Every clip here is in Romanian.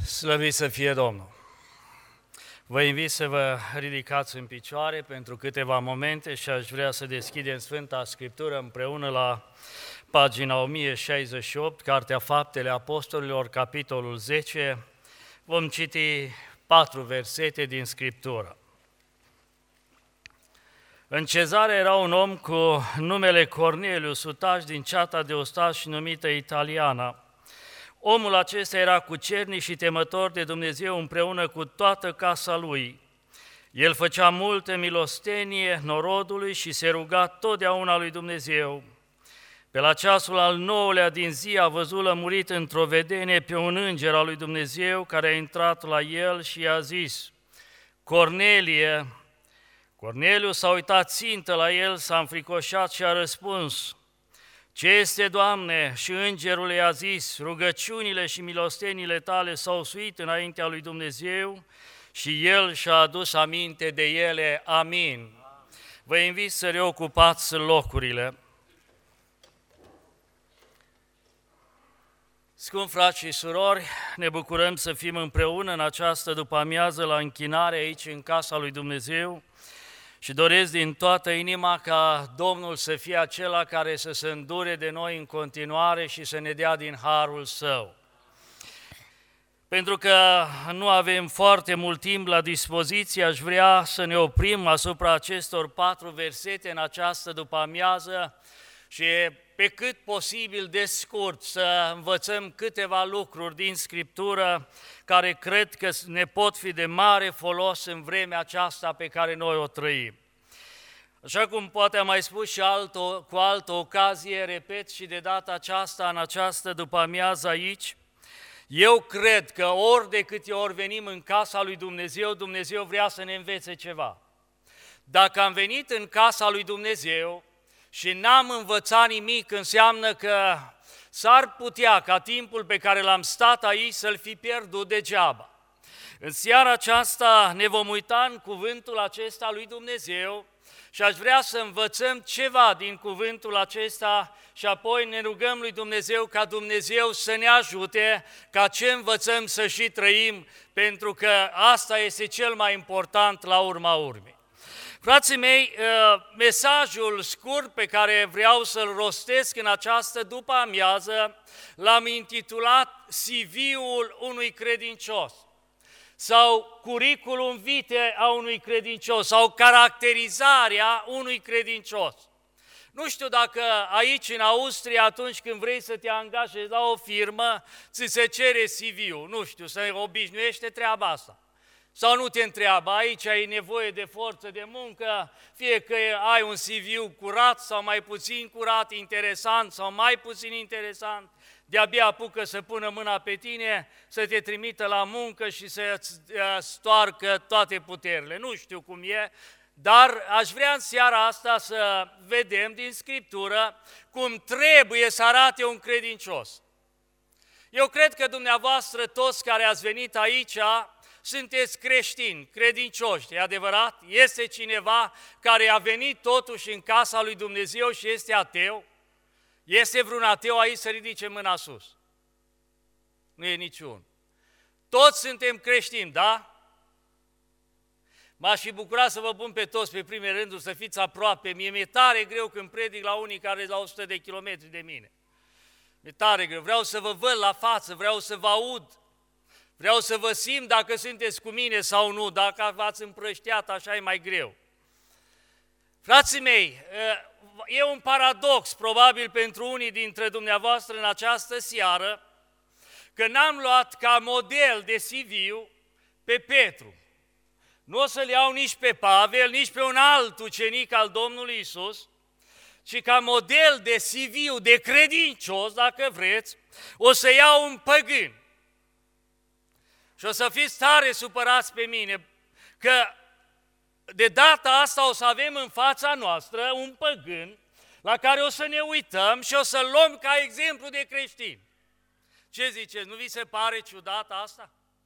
Slăvit să fie Domnul! Vă invit să vă ridicați în picioare pentru câteva momente și aș vrea să deschidem Sfânta Scriptură împreună la pagina 1068, Cartea Faptele Apostolilor, capitolul 10. Vom citi 4 versete din Scriptură. În Cezarea era un om cu numele Corneliu, sutaș din ceata de ostași numită Italiana. Omul acesta era cucernic și temător de Dumnezeu împreună cu toată casa lui. El făcea multă milostenie norodului și se ruga totdeauna lui Dumnezeu. Pe la ceasul al 9-lea din zi a văzut lămurit într-o vedenie pe un înger al lui Dumnezeu care a intrat la el și i-a zis: Cornelie! Corneliu s-a uitat țintă la el, s-a înfricoșat și a răspuns: Ce este, Doamne? Și îngerul i-a zis: Rugăciunile și milostenile tale s-au suit înaintea lui Dumnezeu și El și-a adus aminte de ele. Amin. Vă invit să reocupați locurile. Scumpi frați și surori, ne bucurăm să fim împreună în această după-amiază la închinare aici în casa lui Dumnezeu. Și doresc din toată inima ca Domnul să fie acela care să se îndure de noi în continuare și să ne dea din harul Său. Pentru că nu avem foarte mult timp la dispoziție, aș vrea să ne oprim asupra acestor 4 versete în această după-amiază și pe cât posibil de scurt să învățăm câteva lucruri din Scriptură care cred că ne pot fi de mare folos în vremea aceasta pe care noi o trăim. Așa cum poate am mai spus și cu altă ocazie, repet și de data aceasta, în această după-amiază aici, eu cred că ori de câte ori venim în casa lui Dumnezeu, Dumnezeu vrea să ne învețe ceva. Dacă am venit în casa lui Dumnezeu și n-am învățat nimic, înseamnă că s-ar putea ca timpul pe care l-am stat aici să-l fi pierdut degeaba. În seara aceasta ne vom uita în cuvântul acesta lui Dumnezeu și aș vrea să învățăm ceva din cuvântul acesta și apoi ne rugăm lui Dumnezeu ca Dumnezeu să ne ajute ca ce învățăm să și trăim, pentru că asta este cel mai important la urma urmei. Frații mei, mesajul scurt pe care vreau să-l rostesc în această după-amiază l-am intitulat CV-ul unui credincios sau curriculum vitae a unui credincios sau caracterizarea unui credincios. Nu știu dacă aici în Austria, atunci când vrei să te angajezi la o firmă, ți se cere CV-ul, nu știu, să obișnuiește treaba asta. Sau nu te întreabă, aici ai nevoie de forță de muncă, fie că ai un CV curat sau mai puțin curat, interesant sau mai puțin interesant, de-abia apucă să pună mâna pe tine, să te trimită la muncă și să-ți stoarcă toate puterile. Nu știu cum e, dar aș vrea în seara asta să vedem din Scriptură cum trebuie să arate un credincios. Eu cred că dumneavoastră toți care ați venit aici sunteți creștini, credincioși, e adevărat? Este cineva care a venit totuși în casa lui Dumnezeu și este ateu? Este vreun ateu aici să ridice mâna sus? Nu e niciun. Toți suntem creștini, da? M-aș fi bucurat să vă pun pe toți pe prime rânduri să fiți aproape. Mie mi-e tare greu când predic la unii care la 100 de kilometri de mine. Mi-e tare greu. Vreau să vă văd la față, vreau să vă aud. Vreau să vă simt dacă sunteți cu mine sau nu, dacă v-ați împrăștiat, așa e mai greu. Frații mei, e un paradox probabil pentru unii dintre dumneavoastră în această seară, că n-am luat ca model de CV pe Petru. Nu o să-l iau nici pe Pavel, nici pe un alt ucenic al Domnului Iisus, ci ca model de CV de credincios, dacă vreți, o să iau un păgân. Și o să fiți tare supărați pe mine că de data asta o să avem în fața noastră un păgân la care o să ne uităm și o să-l luăm ca exemplu de creștin. Ce ziceți? Nu vi se pare ciudat asta?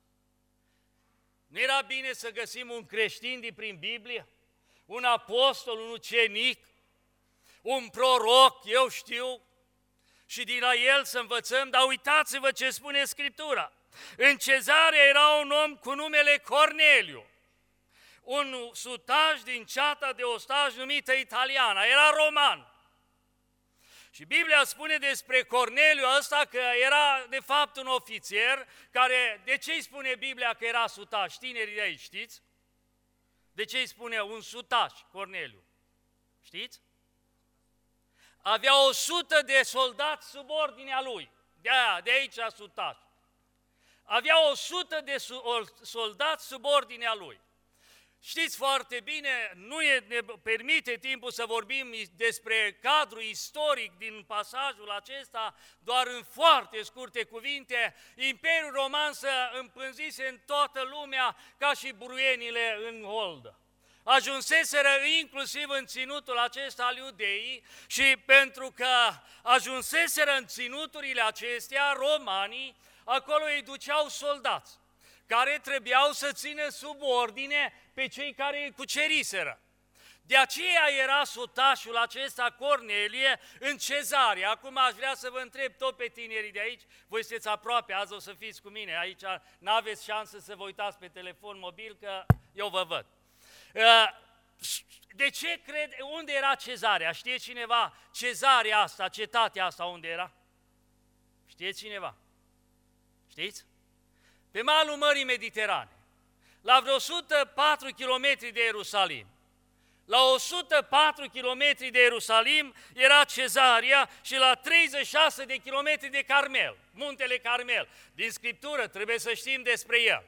Nu era bine să găsim un creștin din prin Biblie? Un apostol, un ucenic, un proroc, eu știu, și din la el să învățăm, dar uitați-vă ce spune Scriptura. În Cezarea era un om cu numele Corneliu, un sutaș din ceata de ostași numită Italiana, era roman. Și Biblia spune despre Corneliu ăsta că era de fapt un ofițer care, de ce îi spune Biblia că era sutaș? Tinerii de aici, știți? De ce îi spune un sutaș, Corneliu? Știți? Avea 100 de soldați sub ordinea lui, de aici sutaș. Avea 100 de soldați sub ordinea lui. Știți foarte bine, ne permite timpul să vorbim despre cadrul istoric din pasajul acesta, doar în foarte scurte cuvinte, Imperiul Roman se împânzise în toată lumea ca și buruienile în holdă. Ajunseseră inclusiv în ținutul acesta al Iudeii și pentru că ajunseseră în ținuturile acestea, romanii, acolo îi duceau soldați care trebuiau să țină sub ordine pe cei care îi cuceriseră. De aceea era sutașul acesta Cornelie în Cezarea. Acum aș vrea să vă întreb tot pe tinerii de aici, voi sunteți aproape, azi o să fiți cu mine, aici n-aveți șansă să vă uitați pe telefon mobil, că eu vă văd. De ce unde era Cezarea? Știe cineva Cezarea asta, cetatea asta unde era? Știe cineva? Știți? Pe malul Mării Mediterane, la vreo 104 km de Ierusalim. La 104 km de Ierusalim era Cezarea și la 36 de km de Carmel, muntele Carmel. Din Scriptură trebuie să știm despre el.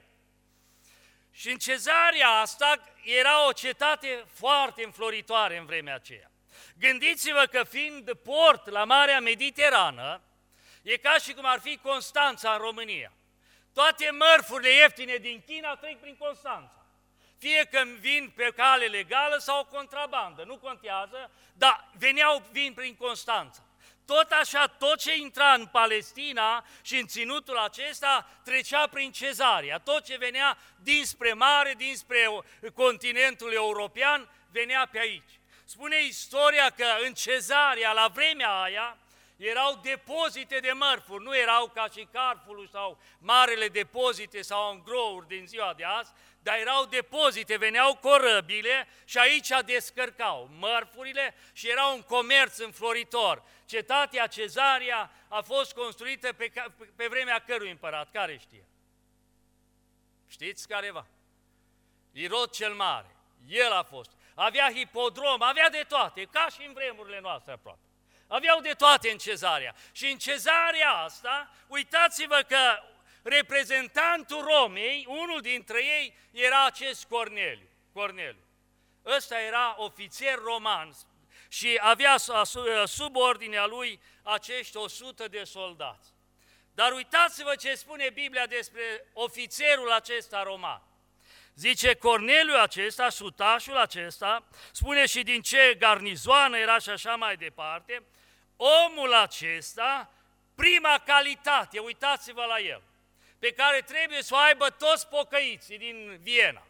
Și în Cezarea asta era o cetate foarte înfloritoare în vremea aceea. Gândiți-vă că fiind port la Marea Mediterană, e ca și cum ar fi Constanța în România. Toate mărfurile ieftine din China trec prin Constanța. Fie că vin pe cale legală sau contrabandă, nu contează, dar vin prin Constanța. Tot așa, tot ce intra în Palestina și în ținutul acesta trecea prin Cezarea. Tot ce venea dinspre mare, dinspre continentul european, venea pe aici. Spune istoria că în Cezarea, la vremea aia, erau depozite de mărfuri, nu erau ca și Carrefour sau marele depozite sau îngrouri din ziua de azi, dar erau depozite, veneau corăbile și aici descărcau mărfurile și era un comerț înfloritor. Cetatea Cezarea a fost construită pe vremea cărui împărat? Care știe? Știți careva? Irod cel Mare, el a fost. Avea hipodrom, avea de toate, ca și în vremurile noastre aproape. Aveau de toate în Cezarea. Și în Cezarea asta, uitați-vă că reprezentantul Romei, unul dintre ei, era acest Corneliu. Ăsta era ofițer roman și avea sub ordinea lui acești 100 de soldați. Dar uitați-vă ce spune Biblia despre ofițerul acesta roman. Zice Corneliu acesta, sutașul acesta, spune și din ce garnizoană era și așa mai departe, omul acesta, prima calitate, uitați-vă la el, pe care trebuie să o aibă toți pocăiții din Viena.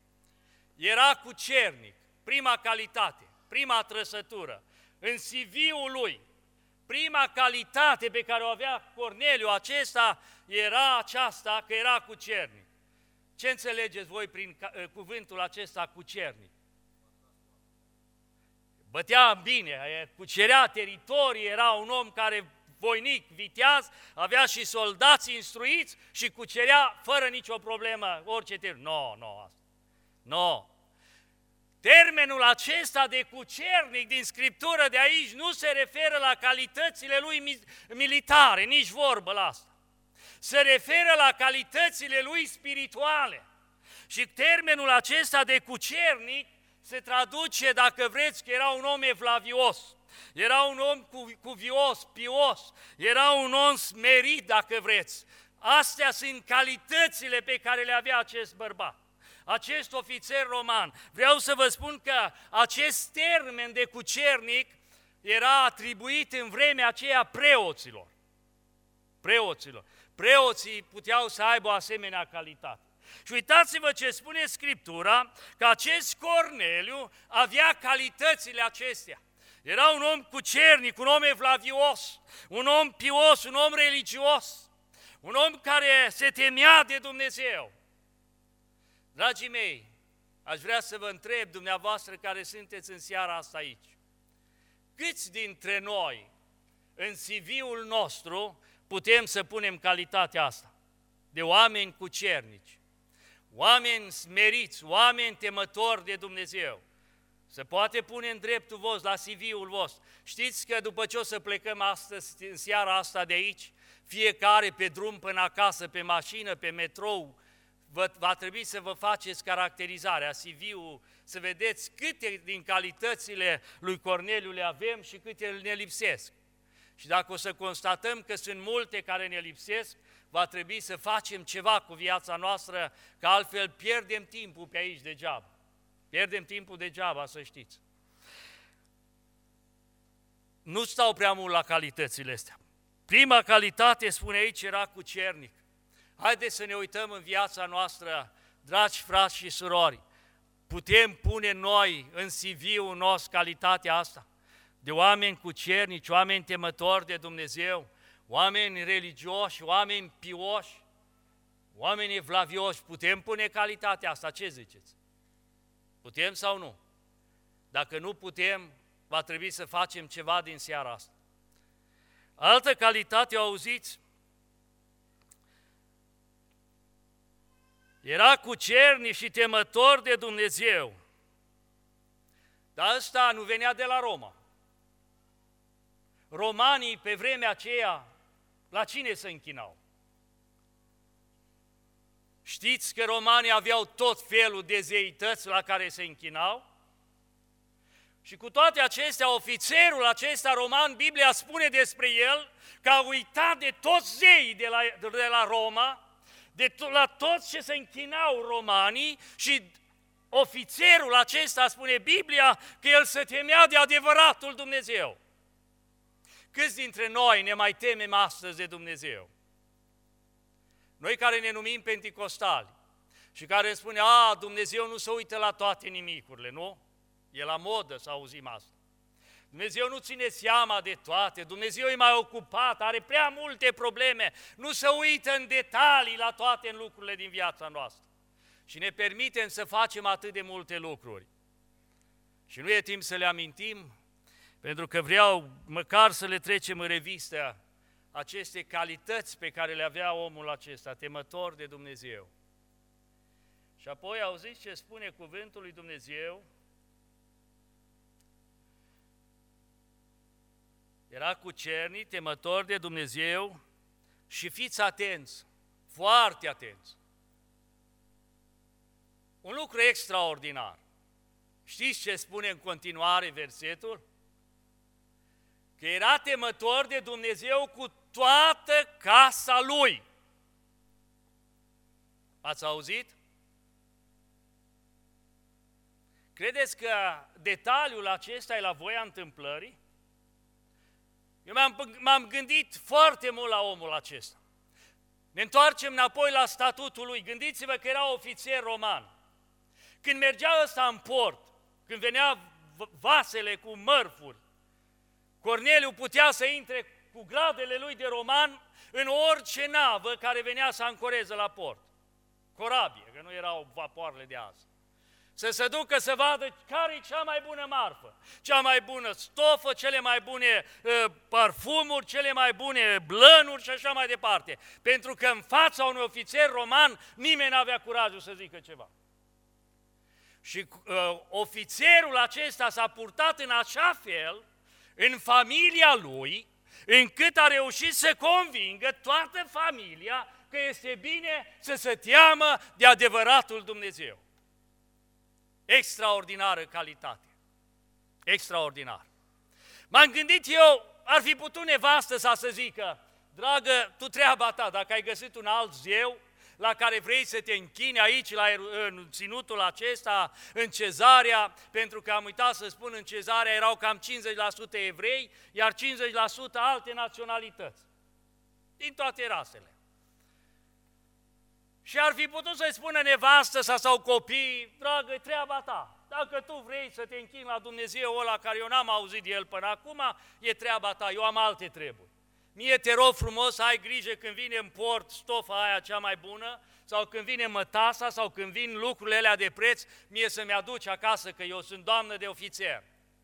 Era cucernic, prima calitate, prima trăsătură. În CV-ul lui, prima calitate pe care o avea Corneliu acesta era aceasta, că era cucernic. Ce înțelegeți voi prin cuvântul acesta cucernic? Bătea bine, cucerea teritorii, era un om care voinic, viteaz, avea și soldați instruiți și cucerea fără nicio problemă orice teritoriu. Nu. Termenul acesta de cucernic din Scriptură de aici nu se referă la calitățile lui militare, nici vorbă la asta. Se referă la calitățile lui spirituale. Și termenul acesta de cucernic se traduce, dacă vreți, că era un om evlavios, era un om cuvios, pios, era un om smerit, dacă vreți. Astea sunt calitățile pe care le avea acest bărbat, acest ofițer roman. Vreau să vă spun că acest termen de cucernic era atribuit în vremea aceea preoților. Preoții puteau să aibă o asemenea calitate. Și uitați-vă ce spune Scriptura, că acest Corneliu avea calitățile acestea. Era un om cucernic, un om evlavios, un om pios, un om religios, Un om care se temea de Dumnezeu. Dragii mei, aș vrea să vă întreb, dumneavoastră care sunteți în seara asta aici, câți dintre noi, în CV-ul nostru, putem să punem calitatea asta? De oameni cucernici, oameni smeriți, oameni temători de Dumnezeu. Se poate pune în dreptul vostru, la CV-ul vostru. Știți că după ce o să plecăm astăzi, în seara asta de aici, fiecare pe drum până acasă, pe mașină, pe metrou, va trebui să vă faceți caracterizarea, CV-ul, să vedeți câte din calitățile lui Corneliu le avem și câte ne lipsesc. Și dacă o să constatăm că sunt multe care ne lipsesc, va trebui să facem ceva cu viața noastră, că altfel pierdem timpul pe aici degeaba. Pierdem timpul degeaba, să știți. Nu stau prea mult la calitățile astea. Prima calitate, spune aici, era cucernic. Haideți să ne uităm în viața noastră, dragi frați și surori. Putem pune noi în CV-ul nostru calitatea asta? De oameni cucernici, oameni temători de Dumnezeu, oameni religioși, oameni pioși, oameni evlavioși. Putem pune calitatea asta? Ce ziceți? Putem sau nu? Dacă nu putem, va trebui să facem ceva din seara asta. Altă calitate, o auziți? Era cucernic și temător de Dumnezeu. Dar ăsta nu venea de la Roma. Romanii pe vremea aceea, la cine se închinau? Știți că romanii aveau tot felul de zeități la care se închinau? Și cu toate acestea, ofițerul acesta roman, Biblia spune despre el că a uitat de toți zeii de la Roma, la toți ce se închinau romanii și ofițerul acesta, spune Biblia, că el se temea de adevăratul Dumnezeu. Câți dintre noi ne mai temem astăzi de Dumnezeu? Noi care ne numim penticostali și care spune, Dumnezeu nu se uită la toate nimicurile, nu? E la modă să auzim asta. Dumnezeu nu ține seama de toate, Dumnezeu e mai ocupat, are prea multe probleme, nu se uită în detalii la toate în lucrurile din viața noastră. Și ne permitem să facem atât de multe lucruri. Și nu e timp să le amintim, pentru că vreau măcar să le trecem în revistă aceste calități pe care le avea omul acesta, temător de Dumnezeu. Și apoi auziți ce spune cuvântul lui Dumnezeu? Era cucernic, temător de Dumnezeu și fiți atenți, foarte atenți. Un lucru extraordinar. Știți ce spune în continuare versetul? Că era temător de Dumnezeu cu toată casa lui. Ați auzit? Credeți că detaliul acesta e la voia întâmplării? Eu m-am gândit foarte mult la omul acesta. Ne întoarcem înapoi la statutul lui. Gândiți-vă că era ofițer roman. Când mergea ăsta în port, când venea vasele cu mărfuri, Corneliu putea să intre cu gradele lui de roman în orice navă care venea să ancoreze la port. Corabie, că nu erau vapoarele de azi. Să se ducă să vadă care e cea mai bună marfă, cea mai bună stofă, cele mai bune parfumuri, cele mai bune blănuri și așa mai departe. Pentru că în fața unui ofițer roman nimeni n-avea curajul să zică ceva. Și ofițerul acesta s-a purtat în așa fel, în familia lui, încât a reușit să convingă toată familia că este bine să se teamă de adevăratul Dumnezeu. Extraordinară calitate. Extraordinar. M-am gândit eu, ar fi putut nevastă să zică, dragă, tu treaba ta, dacă ai găsit un alt zeu la care vrei să te închini aici, în ținutul acesta, în Cezarea, pentru că am uitat să spun, în Cezarea erau cam 50% evrei, iar 50% alte naționalități, din toate rasele. Și ar fi putut să-i spună nevastă sau copii, dragă, treaba ta. Dacă tu vrei să te închini la Dumnezeu ăla care eu n-am auzit de el până acum, e treaba ta, eu am alte treburi. mie te rog frumos să ai grijă când vine în port stofa aia cea mai bună, sau când vine mătasa, sau când vin lucrurile alea de preț, mie să-mi aduci acasă, că eu sunt doamnă de ofițer.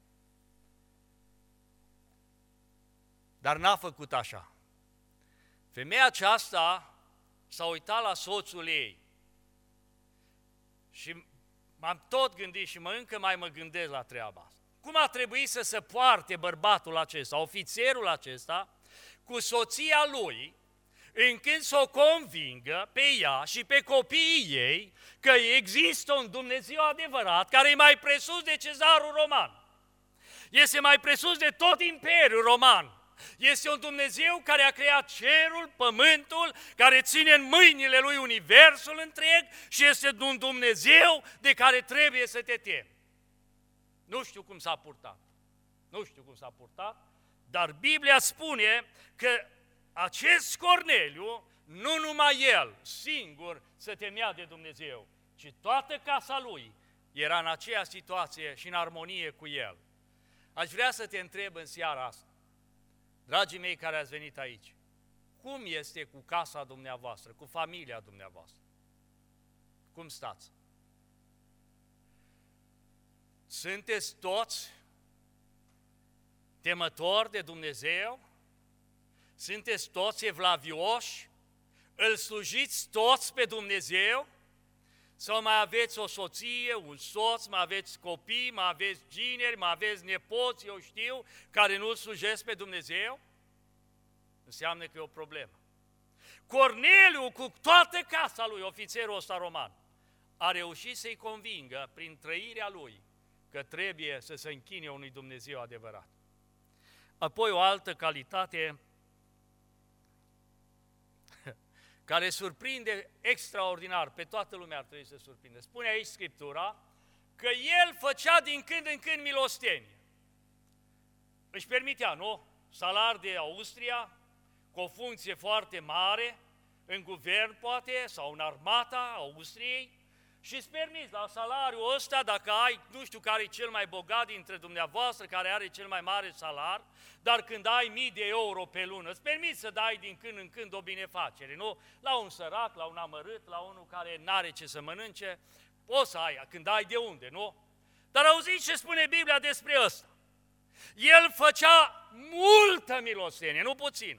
Dar n-a făcut așa. Femeia aceasta s-a uitat la soțul ei și m-am tot gândit și încă mai mă gândesc la treaba asta. Cum a trebuit să se poarte bărbatul acesta, ofițerul acesta, cu soția lui, încât să o convingă pe ea și pe copiii ei că există un Dumnezeu adevărat care e mai presus de cezarul roman. Este mai presus de tot imperiul roman. Este un Dumnezeu care a creat cerul, pământul, care ține în mâinile Lui universul întreg și este un Dumnezeu de care trebuie să te temi. Nu știu cum s-a purtat. Nu știu cum s-a purtat, dar Biblia spune că acest Corneliu, nu numai el singur se temea de Dumnezeu, ci toată casa lui era în aceeași situație și în armonie cu el. Aș vrea să te întreb în seara asta, dragii mei care ați venit aici, cum este cu casa dumneavoastră, cu familia dumneavoastră? Cum stați? Sunteți toți temători de Dumnezeu? Sunteți toți evlavioși? Îl slujiți toți pe Dumnezeu? Sau mai aveți o soție, un soț, mai aveți copii, mai aveți gineri, mai aveți nepoți, eu știu, care nu îl slujesc pe Dumnezeu? Înseamnă că e o problemă. Corneliu, cu toată casa lui, ofițerul ăsta roman, a reușit să-i convingă, prin trăirea lui, că trebuie să se închine unui Dumnezeu adevărat. Apoi o altă calitate care surprinde extraordinar, pe toată lumea ar trebui să surprinde. Spune aici Scriptura că el făcea din când în când milostenie. Își permitea, nu? Salar de Austria, cu o funcție foarte mare, în guvern poate, sau în armata Austriei, și îți permiți la salariul ăsta, dacă ai, nu știu care e cel mai bogat dintre dumneavoastră, care are cel mai mare salar, dar când ai 1000 de euro pe lună, îți permiți să dai din când în când o binefacere, nu? La un sărac, la un amărât, la unul care n-are ce să mănânce, poți să ai, când ai de unde, nu? Dar auziți ce spune Biblia despre ăsta? El făcea multă milostenie, nu puțin.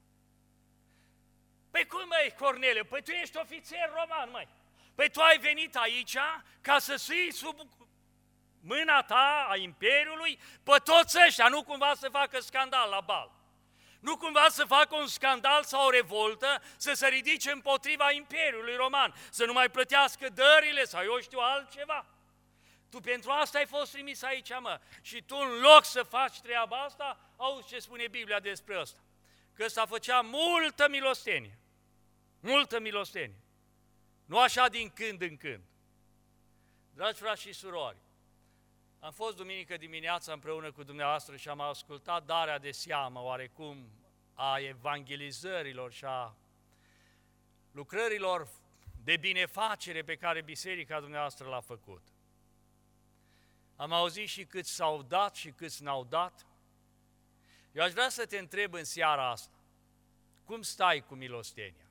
Păi cum, măi, Corneliu? Păi tu ești ofițer roman, măi. Păi tu ai venit aici ca să sui sub mâna ta a Imperiului pe toți ăștia, nu cumva să facă scandal la bal. Nu cumva să facă un scandal sau o revoltă, să se ridice împotriva Imperiului Roman, să nu mai plătească dările sau eu știu altceva. Tu pentru asta ai fost trimis aici, mă. Și tu în loc să faci treaba asta, auzi ce spune Biblia despre asta. Că ăsta făcea multă milostenie. Multă milostenie. Nu așa din când în când. Dragi frați și surori, am fost duminică dimineața împreună cu dumneavoastră și am ascultat darea de seamă, oarecum, a evangelizărilor și a lucrărilor de binefacere pe care biserica dumneavoastră l-a făcut. Am auzit și câți s-au dat și câți n-au dat. Eu aș vrea să te întreb în seara asta, cum stai cu milostenia?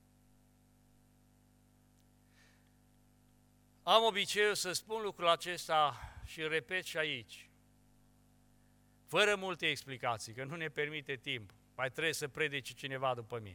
Am obiceiul să spun lucrul acesta și îl repet și aici, fără multe explicații, că nu ne permite timp, mai trebuie să predice cineva după mine.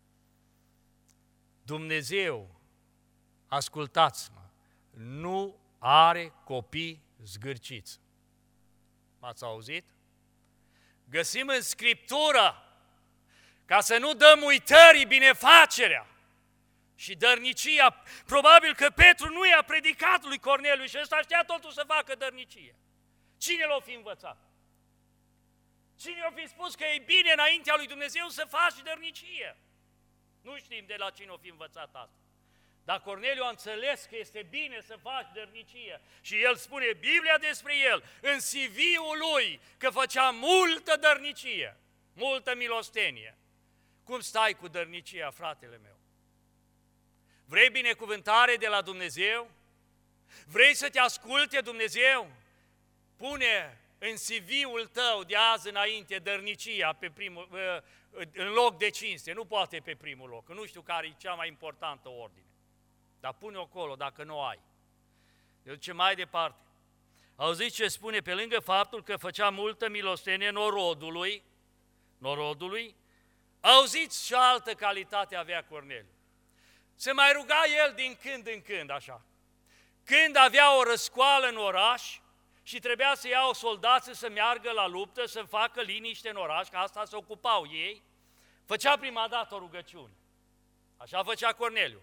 Dumnezeu, ascultați-mă, nu are copii zgârciți. M-ați auzit? Găsim în Scriptură, ca să nu dăm uitării binefacerea și dărnicia. Probabil că Petru nu i-a predicat lui Corneliu și ăsta știa totul să facă dărnicie. Cine l-o fi învățat? Cine o fi spus că e bine înaintea lui Dumnezeu să faci dărnicie? Nu știm de la cine o fi învățat asta. Dar Corneliu a înțeles că este bine să faci dărnicie și el spune Biblia despre el în CV-ul lui că făcea multă dărnicie, multă milostenie. Cum stai cu dărnicia, fratele meu? Vrei binecuvântare de la Dumnezeu? Vrei să te asculte Dumnezeu? Pune în CV-ul tău de azi înainte dărnicia în loc de cinste, nu poate pe primul loc, că nu știu care e cea mai importantă ordine. Dar pune-o acolo dacă nu ai. Eu duce mai departe. Auziți ce spune? Pe lângă faptul că făcea multă milostenie norodului, auziți ce altă calitate avea Corneliu. Se mai ruga el din când în când, așa. Când avea o răscoală în oraș și trebuia să iau soldații să meargă la luptă, să facă liniște în oraș, că asta se ocupau ei, făcea prima dată o rugăciune. Așa făcea Corneliu.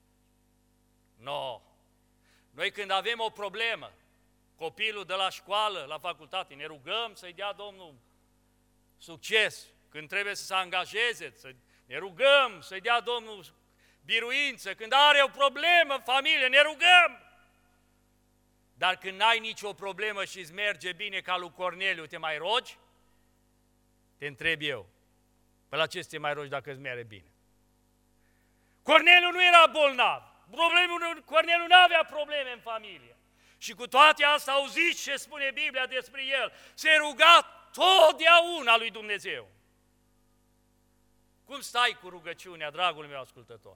No. Noi când avem o problemă, copilul de la școală, la facultate, ne rugăm să-i dea Domnul succes. Când trebuie să se angajeze, ne rugăm să-i dea Domnul biruință. Când are o problemă în familie, ne rugăm. Dar când n-ai nicio problemă și îți merge bine ca lui Corneliu, te mai rogi? Te întreb eu. Pe la ce să te mai rogi dacă îți merge bine? Corneliu nu era bolnav. Corneliu nu avea probleme în familie. Și cu toate astea auziți ce spune Biblia despre el. Se ruga totdeauna lui Dumnezeu. Cum stai cu rugăciunea, dragul meu ascultător?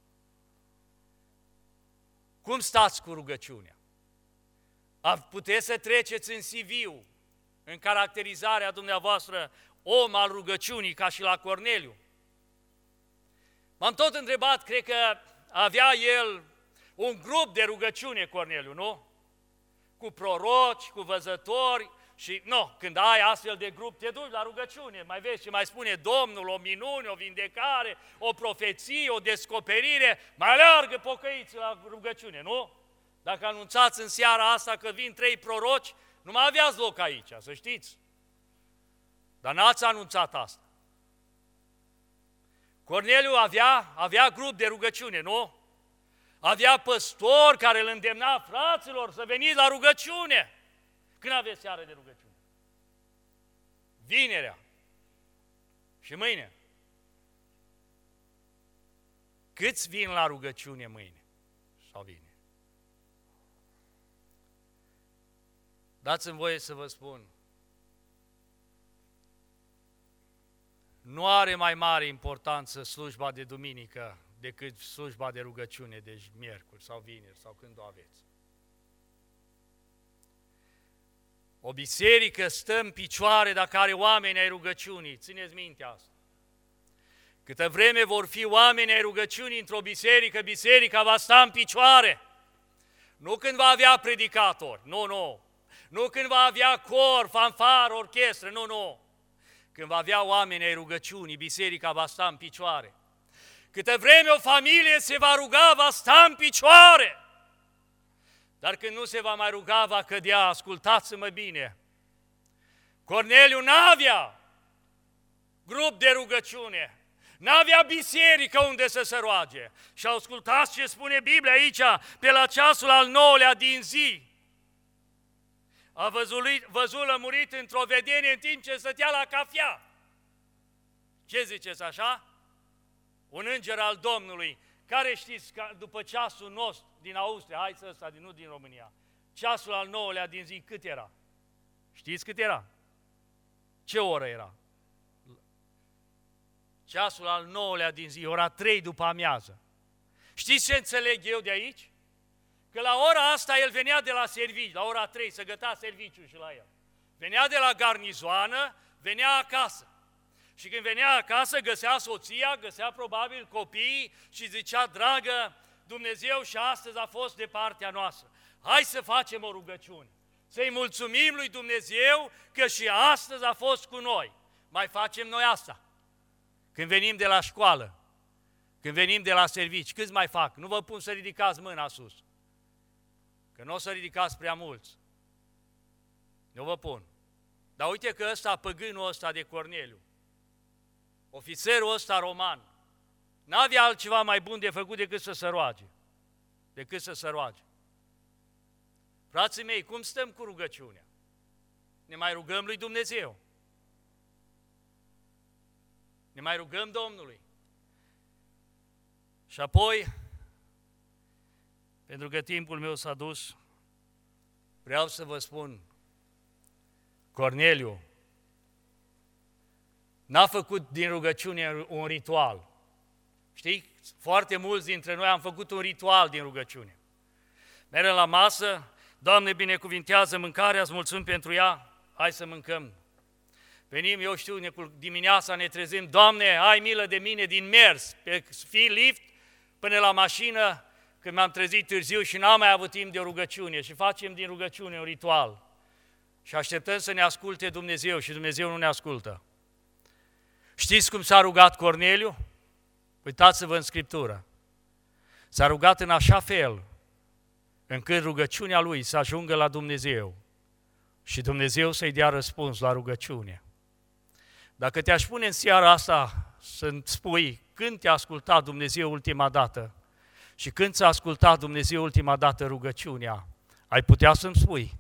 Cum stați cu rugăciunea? Puteți să treceți în CV-ul, în caracterizarea dumneavoastră, om al rugăciunii, ca și la Corneliu? M-am tot întrebat, cred că avea el un grup de rugăciune, Corneliu, nu? Cu proroci, cu văzători și, când ai astfel de grup, te duci la rugăciune, mai vezi ce mai spune Domnul, o minune, o vindecare, o profeție, o descoperire, mai aleargă pocăiții la rugăciune, nu? Dacă anunțați în seara asta că vin 3 proroci, nu mai aveați loc aici, să știți. Dar n-ați anunțat asta. Corneliu avea grup de rugăciune, nu? Avea păstor care îl îndemna, fraților, să veniți la rugăciune. Când aveți seară de rugăciune? Vinerea. Și mâine. Câți vin la rugăciune mâine? Sau vine? Dați-mi voie să vă spun. Nu are mai mare importanță slujba de duminică decât slujba de rugăciune de miercuri sau vineri sau când o aveți. O biserică stă în picioare dacă are oameni ai rugăciunii. Țineți minte asta. Câtă vreme vor fi oameni ai rugăciunii într-o biserică, biserica va sta în picioare. Nu când va avea predicatori, nu. Nu când va avea cor, fanfar, orchestră, nu. Când va avea oameni ai rugăciunii, biserica va sta în picioare. Câtă vreme o familie se va ruga, va sta în picioare. Dar când nu se va mai ruga, va cădea. Ascultați-mă bine. Corneliu n-avea grup de rugăciune, n-avea biserică unde să se roage. Și ascultați ce spune Biblia aici, pe la ceasul al 9-lea din zi. A văzut lămurit într-o vedenie în timp ce stătea la cafea. Ce ziceți așa? Un înger al Domnului, care știți că după ceasul nostru din Austria, hai să ăsta, nu din România, ceasul al 9-lea din zi, cât era? Știți cât era? Ce oră era? Ceasul al 9-lea din zi, ora 3 după amiază. Știți ce înțeleg eu de aici? Că la ora asta el venea de la serviciu, la ora 3, să gătea serviciul și la el. Venea de la garnizoană, venea acasă. Și când venea acasă, găsea soția, găsea probabil copiii și zicea, dragă, Dumnezeu și astăzi a fost de partea noastră. Hai să facem o rugăciune. Să-i mulțumim lui Dumnezeu că și astăzi a fost cu noi. Mai facem noi asta. Când venim de la școală, când venim de la servici, câți mai fac? Nu vă pun să ridicați mâna sus. Că nu o să ridicați prea mulți. Nu vă pun. Dar uite că ăsta, păgânul ăsta de Corneliu, ofițerul ăsta roman, n-avea altceva mai bun de făcut decât să se roage. Frații mei, cum stăm cu rugăciunea? Ne mai rugăm lui Dumnezeu. Ne mai rugăm Domnului. Și apoi, pentru că timpul meu s-a dus, vreau să vă spun, Corneliu n-a făcut din rugăciune un ritual. Știi? Foarte mulți dintre noi am făcut un ritual din rugăciune. Mergem la masă, Doamne, binecuvintează mâncarea, îți mulțumim pentru ea, hai să mâncăm. Venim, eu știu, dimineața ne trezim, Doamne, ai milă de mine din mers, pe lift până la mașină, când m-am trezit târziu și n-am mai avut timp de rugăciune și facem din rugăciune un ritual. Și așteptăm să ne asculte Dumnezeu și Dumnezeu nu ne ascultă. Știți cum s-a rugat Corneliu? Uitați-vă în Scriptură. S-a rugat în așa fel încât rugăciunea lui să ajungă la Dumnezeu și Dumnezeu să-i dea răspuns la rugăciune. Dacă te-aș pune în seara asta să-mi spui când te-a ascultat Dumnezeu ultima dată și când ți-a ascultat Dumnezeu ultima dată rugăciunea, ai putea să-mi spui?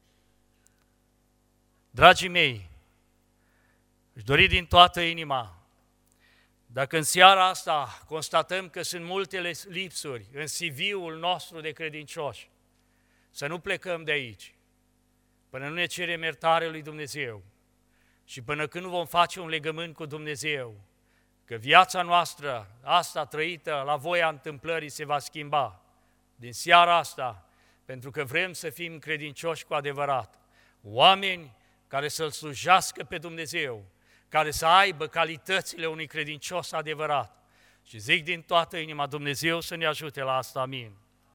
Dragii mei, își dori din toată inima, dacă în seara asta constatăm că sunt multele lipsuri în CV-ul nostru de credincioși, să nu plecăm de aici, până nu ne cerem iertare lui Dumnezeu și până când nu vom face un legământ cu Dumnezeu, că viața noastră, asta trăită la voia întâmplării, se va schimba din seara asta, pentru că vrem să fim credincioși cu adevărat, oameni care să-L slujească pe Dumnezeu, care să aibă calitățile unui credincios adevărat. Și zic din toată inima, Dumnezeu să ne ajute la asta, amin.